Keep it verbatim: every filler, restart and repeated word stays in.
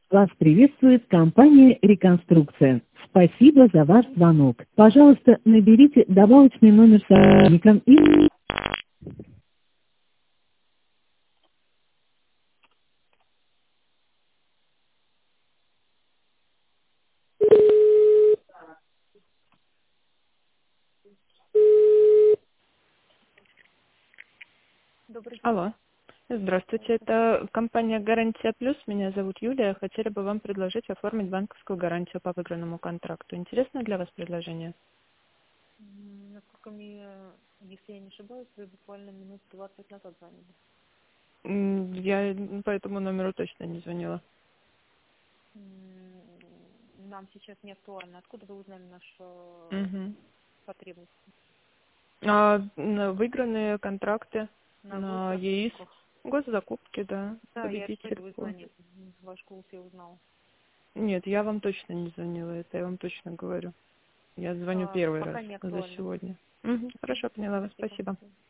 Вас приветствует компания «Реконструкция». Спасибо за ваш звонок. Пожалуйста, наберите добавочный номер сотрудника и... Добрый день. Алло. Здравствуйте, это компания «Гарантия Плюс». Меня зовут Юлия. Хотели бы вам предложить оформить банковскую гарантию по выигранному контракту. Интересно для вас предложение? М, Насколько мне, если я не ошибаюсь, вы буквально минут двадцать назад звонили. М, Я по этому номеру точно не звонила. М, Нам сейчас не актуально. Откуда вы узнали нашу Мгм. потребность? А на выигранные контракты На на ЕИС, госзакупках. госзакупки, да, Да, я из победитель. этого был. знания. Ваш голос я узнала. Нет, я вам точно не звонила, это я вам точно говорю. Я звоню А, первый раз пока не за актуально. сегодня. Мгм. Хорошо, поняла вас, Спасибо. спасибо.